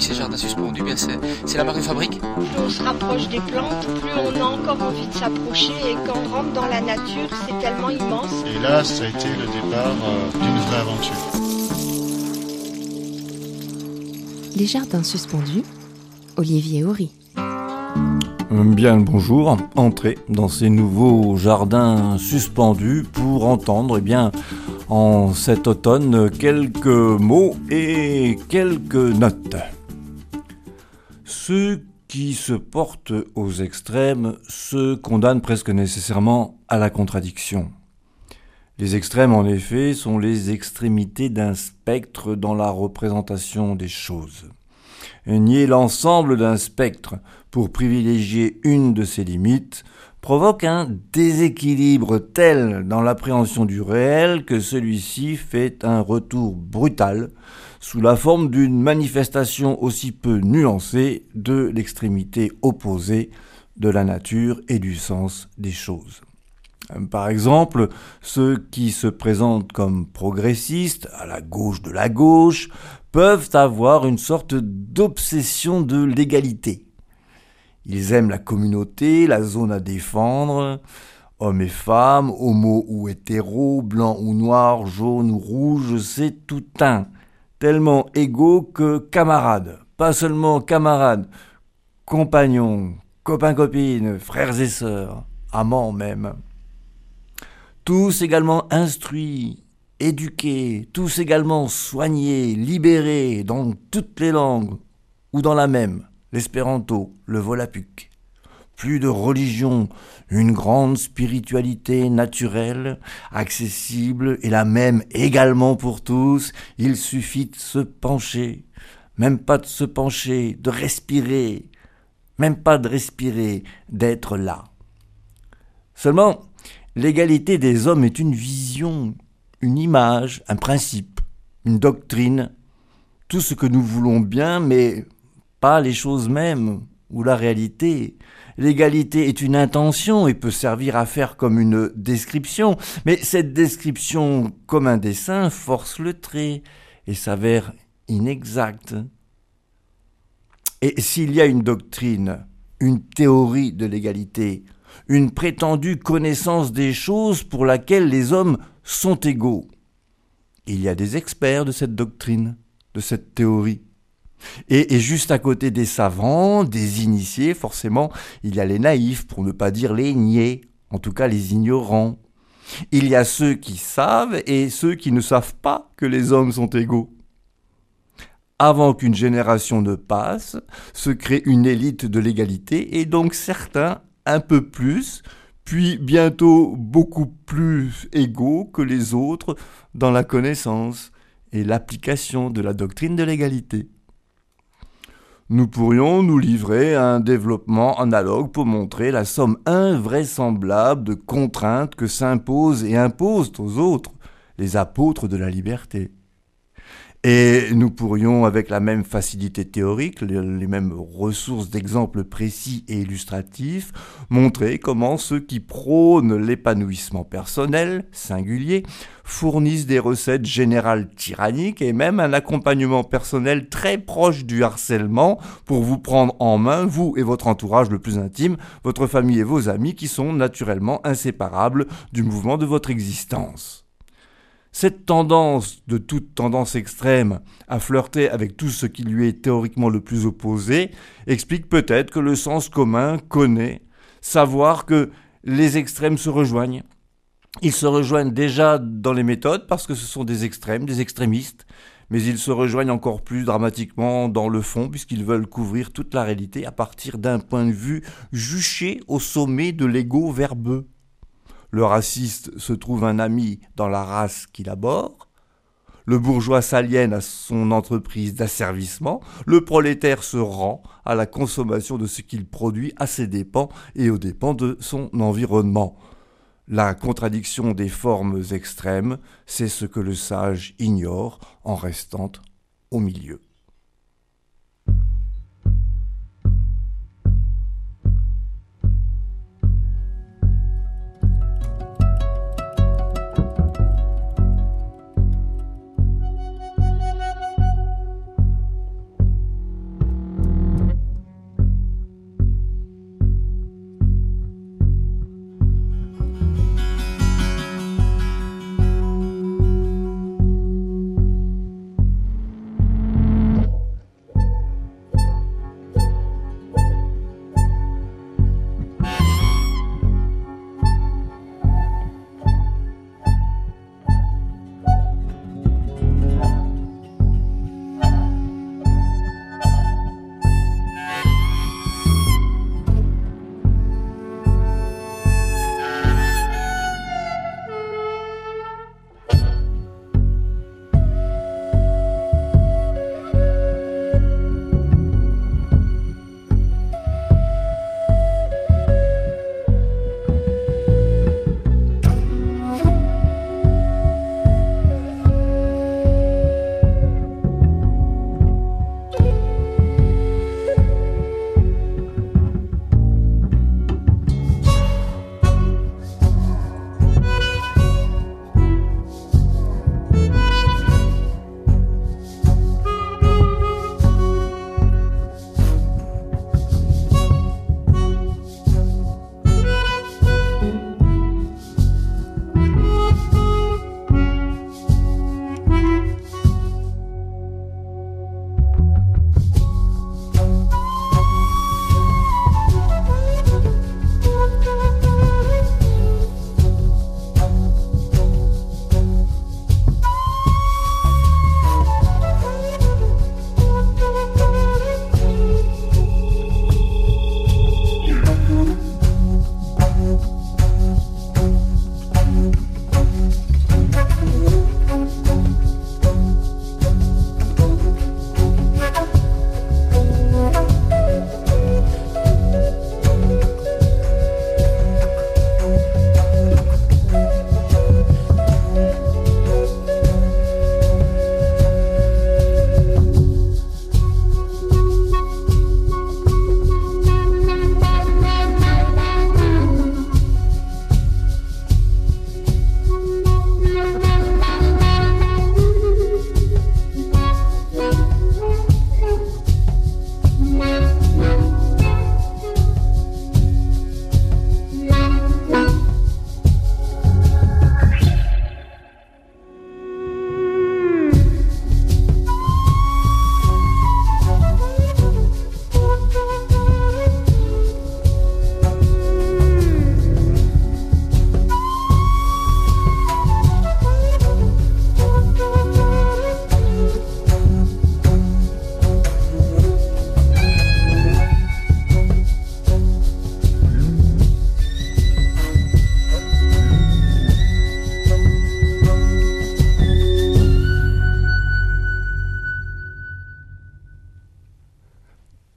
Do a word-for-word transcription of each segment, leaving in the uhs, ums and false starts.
puis ces jardins suspendus, bien c'est, c'est la marque de fabrique. Plus on se rapproche des plantes, plus on a encore envie de s'approcher et quand on rentre dans la nature, c'est tellement immense. Et là, ça a été le départ euh, d'une vraie aventure. Les jardins suspendus, Olivier Horry. Bien le bonjour, entrez dans ces nouveaux jardins suspendus pour entendre eh bien, en cet automne quelques mots et quelques notes. Ceux qui se portent aux extrêmes se condamnent presque nécessairement à la contradiction. Les extrêmes, en effet, sont les extrémités d'un spectre dans la représentation des choses. Nier l'ensemble d'un spectre pour privilégier une de ses limites provoque un déséquilibre tel dans l'appréhension du réel que celui-ci fait un retour brutal sous la forme d'une manifestation aussi peu nuancée de l'extrémité opposée de la nature et du sens des choses. Par exemple, ceux qui se présentent comme progressistes, à la gauche de la gauche, peuvent avoir une sorte d'obsession de l'égalité. Ils aiment la communauté, la zone à défendre, hommes et femmes, homo ou hétéros, blanc ou noir, jaune ou rouge, c'est tout un. Tellement égaux que camarades, pas seulement camarades, compagnons, copains-copines, frères et sœurs, amants même. Tous également instruits, éduqués, tous également soignés, libérés dans toutes les langues, ou dans la même, l'espéranto, le volapük. Plus de religion, une grande spiritualité naturelle, accessible et la même également pour tous, il suffit de se pencher, même pas de se pencher, de respirer, même pas de respirer, d'être là. Seulement, l'égalité des hommes est une vision, une image, un principe, une doctrine, tout ce que nous voulons bien, mais pas les choses mêmes ou la réalité. L'égalité est une intention et peut servir à faire comme une description, mais cette description, comme un dessin, force le trait et s'avère inexacte. Et s'il y a une doctrine, une théorie de l'égalité, une prétendue connaissance des choses pour laquelle les hommes sont égaux, il y a des experts de cette doctrine, de cette théorie. Et, et juste à côté des savants, des initiés, forcément, il y a les naïfs, pour ne pas dire les niais, en tout cas les ignorants. Il y a ceux qui savent et ceux qui ne savent pas que les hommes sont égaux. Avant qu'une génération ne passe, se crée une élite de l'égalité et donc certains un peu plus, puis bientôt beaucoup plus égaux que les autres dans la connaissance et l'application de la doctrine de l'égalité. Nous pourrions nous livrer à un développement analogue pour montrer la somme invraisemblable de contraintes que s'imposent et imposent aux autres les apôtres de la liberté. Et nous pourrions, avec la même facilité théorique, les, les mêmes ressources d'exemples précis et illustratifs, montrer comment ceux qui prônent l'épanouissement personnel, singulier, fournissent des recettes générales tyranniques et même un accompagnement personnel très proche du harcèlement pour vous prendre en main, vous et votre entourage le plus intime, votre famille et vos amis qui sont naturellement inséparables du mouvement de votre existence. Cette tendance, de toute tendance extrême, à flirter avec tout ce qui lui est théoriquement le plus opposé, explique peut-être que le sens commun connaît, savoir que les extrêmes se rejoignent. Ils se rejoignent déjà dans les méthodes parce que ce sont des extrêmes, des extrémistes, mais ils se rejoignent encore plus dramatiquement dans le fond puisqu'ils veulent couvrir toute la réalité à partir d'un point de vue juché au sommet de l'ego verbeux. Le raciste se trouve un ami dans la race qu'il abhorre, le bourgeois s'aliène à son entreprise d'asservissement, le prolétaire se rend à la consommation de ce qu'il produit à ses dépens et aux dépens de son environnement. La contradiction des formes extrêmes, c'est ce que le sage ignore en restant au milieu.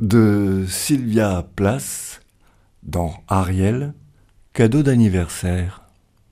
de Sylvia Plath dans Ariel, cadeau d'anniversaire.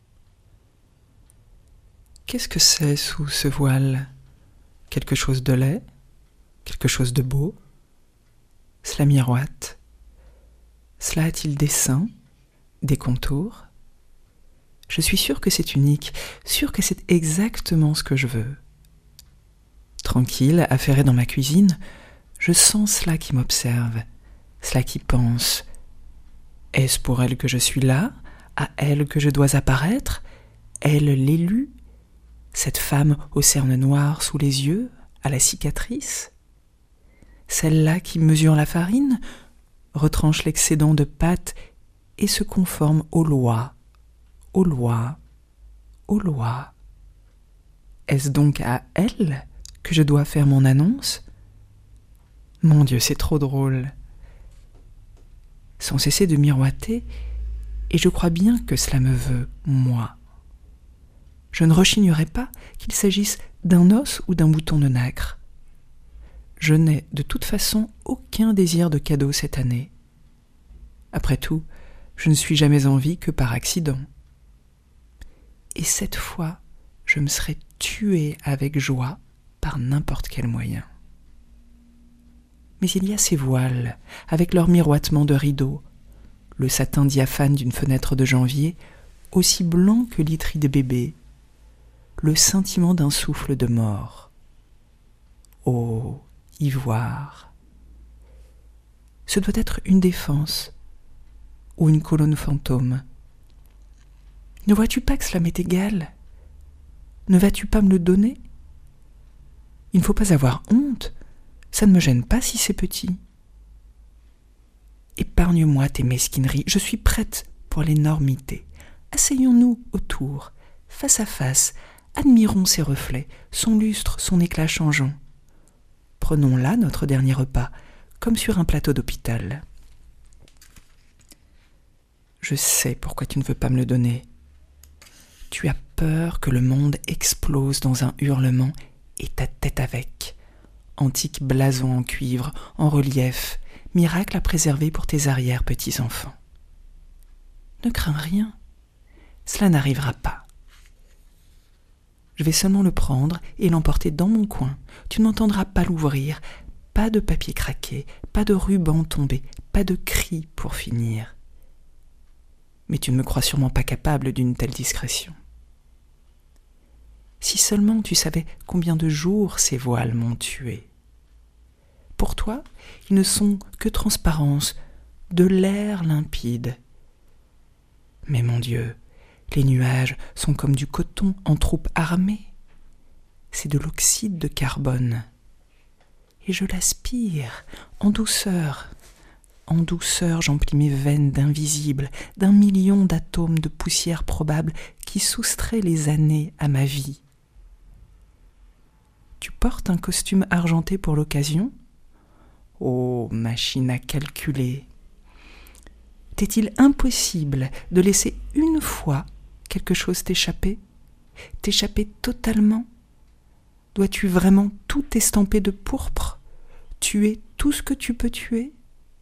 Qu'est-ce que c'est sous ce voile ? Quelque chose de laid ? Quelque chose de beau ? Cela miroite. Cela a-t-il des seins ? Des contours ? Je suis sûre que c'est unique, sûre que c'est exactement ce que je veux. Tranquille, affairée dans ma cuisine, je sens cela qui m'observe, cela qui pense. Est-ce pour elle que je suis là, à elle que je dois apparaître, elle l'élue, cette femme aux cernes noires sous les yeux, à la cicatrice ? Celle-là qui mesure la farine, retranche l'excédent de pâte et se conforme aux lois, aux lois, aux lois. Est-ce donc à elle que je dois faire mon annonce ? Mon Dieu, c'est trop drôle. Sans cesser de miroiter, et je crois bien que cela me veut, moi. Je ne rechignerai pas qu'il s'agisse d'un os ou d'un bouton de nacre. Je n'ai de toute façon aucun désir de cadeau cette année. Après tout, je ne suis jamais en vie que par accident. Et cette fois, je me serais tuée avec joie par n'importe quel moyen. Mais il y a ces voiles, avec leur miroitement de rideaux, le satin diaphane d'une fenêtre de janvier, aussi blanc que l'itrie de bébé, le scintillement d'un souffle de mort. Oh, ivoire! Ce doit être une défense, ou une colonne fantôme. Ne vois-tu pas que cela m'est égal ? Ne vas-tu pas me le donner ? Il ne faut pas avoir honte. Ça ne me gêne pas si c'est petit. Épargne-moi tes mesquineries, je suis prête pour l'énormité. Asseyons-nous autour, face à face, admirons ses reflets, son lustre, son éclat changeant. Prenons là notre dernier repas, comme sur un plateau d'hôpital. Je sais pourquoi tu ne veux pas me le donner. Tu as peur que le monde explose dans un hurlement et ta tête avec. Antique blason en cuivre, en relief, miracle à préserver pour tes arrière-petits-enfants. Ne crains rien, cela n'arrivera pas. Je vais seulement le prendre et l'emporter dans mon coin. Tu n'entendras pas l'ouvrir, pas de papier craqué, pas de ruban tombé, pas de cri pour finir. Mais tu ne me crois sûrement pas capable d'une telle discrétion. Si seulement tu savais combien de jours ces voiles m'ont tué. Pour toi, ils ne sont que transparence, de l'air limpide. Mais mon Dieu, les nuages sont comme du coton en troupes armées. C'est de l'oxyde de carbone. Et je l'aspire en douceur. En douceur, j'emplis mes veines d'invisibles, d'un million d'atomes de poussière probable qui soustraient les années à ma vie. Tu portes un costume argenté pour l'occasion ? Ô machine à calculer! T'est-il impossible de laisser une fois quelque chose t'échapper ? T'échapper totalement ? Dois-tu vraiment tout estamper de pourpre ? Tuer tout ce que tu peux tuer ?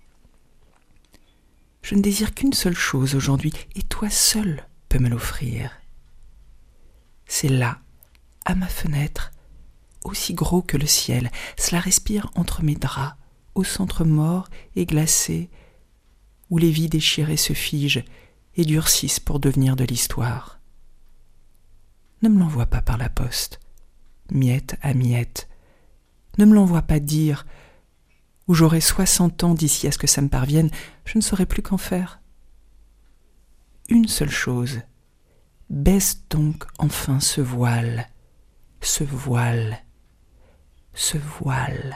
Je ne désire qu'une seule chose aujourd'hui, et toi seul peux me l'offrir. C'est là, à ma fenêtre, aussi gros que le ciel, cela respire entre mes draps, au centre mort et glacé, où les vies déchirées se figent et durcissent pour devenir de l'histoire. Ne me l'envoie pas par la poste, miette à miette. Ne me l'envoie pas dire, où j'aurai soixante ans d'ici à ce que ça me parvienne, je ne saurai plus qu'en faire. Une seule chose, baisse donc enfin ce voile, ce voile, ce voile.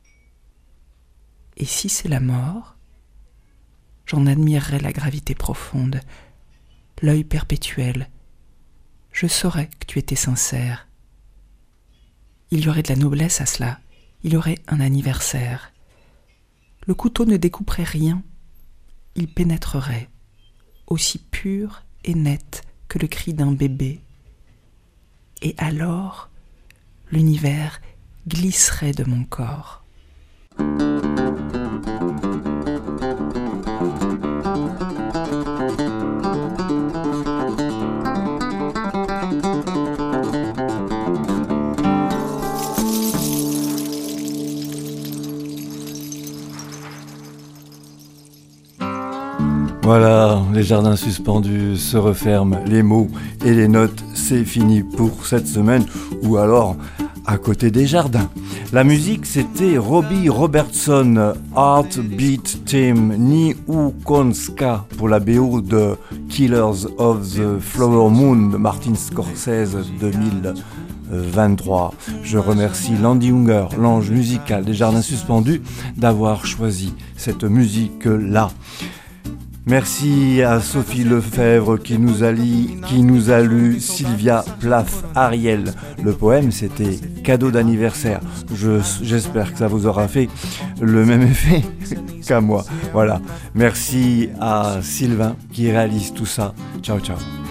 Et si c'est la mort, j'en admirerai la gravité profonde, l'œil perpétuel. Je saurais que tu étais sincère. Il y aurait de la noblesse à cela, il y aurait un anniversaire. Le couteau ne découperait rien, il pénétrerait, aussi pur et net que le cri d'un bébé. Et alors, l'univers glisserait de mon corps. Voilà, les jardins suspendus se referment, les mots et les notes, c'est fini pour cette semaine, ou alors à côté des jardins. La musique, c'était Robbie Robertson, Heartbeat Team, Ni Ukonska pour la B O de Killers of the Flower Moon de Martin Scorsese deux mille vingt-trois. Je remercie Landy Unger, l'ange musical des jardins suspendus, d'avoir choisi cette musique-là. Merci à Sophie Lefebvre qui nous a, li, qui nous a lu Sylvia Plath Ariel. Le poème, c'était Cadeau d'anniversaire. Je, j'espère que ça vous aura fait le même effet qu'à moi. Voilà. Merci à Sylvain qui réalise tout ça. Ciao, ciao.